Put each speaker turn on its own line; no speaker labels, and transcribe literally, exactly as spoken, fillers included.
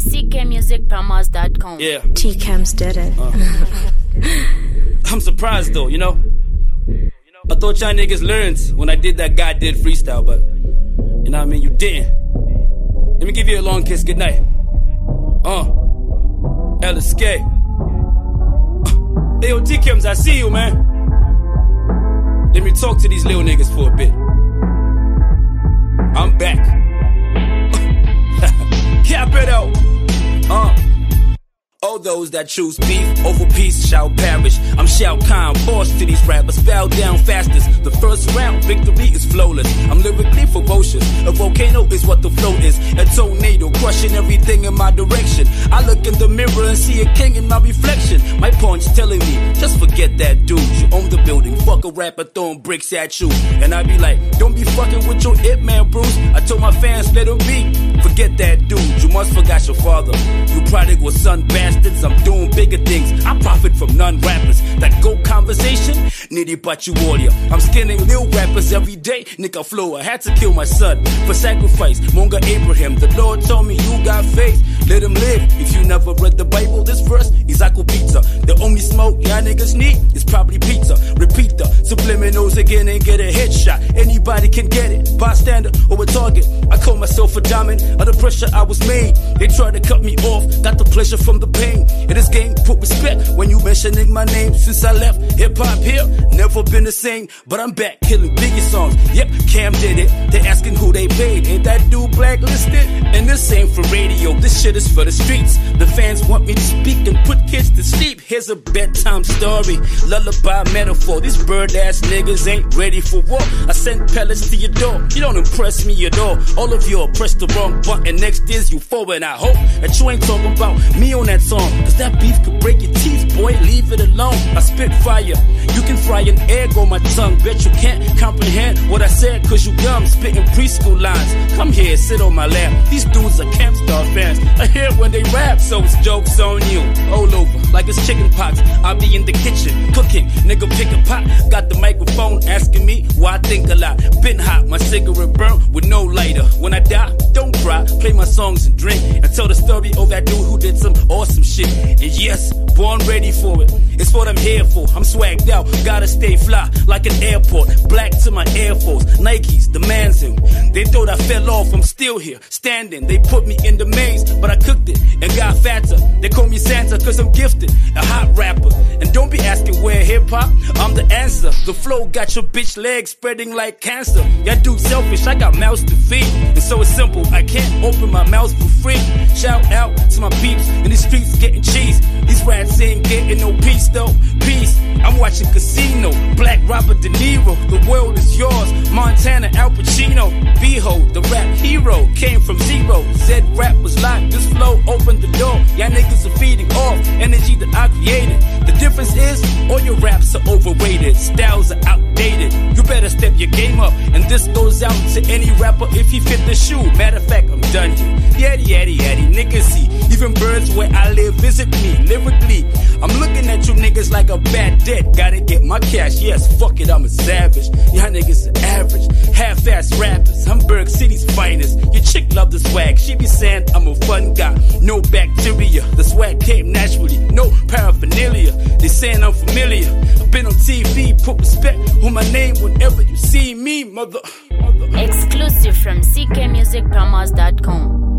C K music promos dot com.
Yeah.
T-Cams did it.
Uh. I'm surprised though, you know. I thought y'all niggas learned when I did that God did freestyle, but you know what I mean, you didn't. Let me give you a long kiss goodnight. Uh. L S K. Uh. Hey, yo, T-Cams, I see you, man. Let me talk to these little niggas for a bit. I'm back. Cap it out. Uh. All those that choose beef over peace shall perish. I'm Shao Kahn, boss to these rappers. Bow down fastest. The first round, victory is flawless. I'm lyrically ferocious. A volcano is what the flow is. A tornado crushing everything in my direction. I look in the mirror and see a king in my reflection. My punch telling me, just forget that dude. You own the building. Fuck a rapper throwing bricks at you. And I be like, don't be fucking with your it man, Bruce. I told my fans, let him be. Forget that dude. You must forgot your father. You prodigal son bastard. I'm doing bigger things. I profit from non-rappers. That go conversation, nitty but you warrior. I'm skinning little rappers every day. Nigga flow, I had to kill my son for sacrifice. Monga Abraham, the Lord told me you got faith. Let him live. If you never read the Bible, this verse is Aku Pizza. The only smoke y'all niggas need is probably pizza. Repeat the subliminals again and get a headshot. Anybody can get it. Bystander or a target. I call myself a diamond. Under pressure I was made. They tried to cut me off. Got the pleasure from the pain. In this game, put respect when you mentioning my name. Since I left hip-hop here, never been the same. But I'm back killing Biggie songs. Yep, Cam did it. They asking who they paid. Ain't that dude blacklisted? And this ain't for radio. This shit is for the streets. The fans want me to speak and put kids to sleep. Here's a bedtime story. Lullaby metaphor. These bird-ass niggas ain't ready for war. I send pellets to your door. You don't impress me at all. All of y'all press the wrong button. Next is you forward. I hope that you ain't talking about me on that song. Cause that beef could break your teeth, boy, leave it alone. I spit fire, you can fry an egg on my tongue. Bet you can't comprehend what I said, cause you dumb, spitting preschool lines. Come here, sit on my lap. These dudes are Camp Star fans. I hear when they rap, so it's jokes on you. All over, like it's chicken pox. I'll be in the kitchen, cooking, nigga pick a pot. Got the microphone asking me why I think a lot. Been hot, my cigarette burnt with no lighter. When I die, don't cry, play my songs and drink. And tell the story of that dude who did some awesome shit. And yes, born ready for it. It's what I'm here for. I'm swagged out, gotta stay fly like an airport. Black to my Air Force, Nikes, the man's in. They thought I fell off, I'm still here, standing. They put me in the maze, but I cooked it and got fatter. They call me Santa cause I'm gifted, a hot rapper. And don't be asking where hip hop, I'm the answer. The flow got your bitch legs spreading like cancer. Y'all dude selfish, I got mouths to feed. And so it's simple, I can't open my mouth for free. Shout out to my peeps in the streets getting cheese. These rats ain't getting no peace though. Peace. I'm watching Casino. Black Robert De Niro. The world is yours. Montana Al Pacino. Behold, the rap hero came from zero. Said rap was locked. This flow opened the door. Y'all niggas are feeding off energy that I created. The difference is all your raps are overrated. Styles are outdated. You better step your game up. And this goes out to any rapper if he fit the shoe. Matter of fact, I'm done here. Yaddy, yaddy, yaddy. Niggas see. Even birds where I live visit me lyrically. I'm looking at you niggas like a bad debt. Gotta get my cash, yes, fuck it, I'm a savage. Y'all niggas are average, half-ass rappers. I'm Berg City's finest. Your chick love the swag, she be saying I'm a fun guy. No bacteria, the swag came naturally. No paraphernalia, they saying I'm familiar. I've been on T V, put respect on my name whenever you see me, mother, mother.
Exclusive from C K music promos dot com.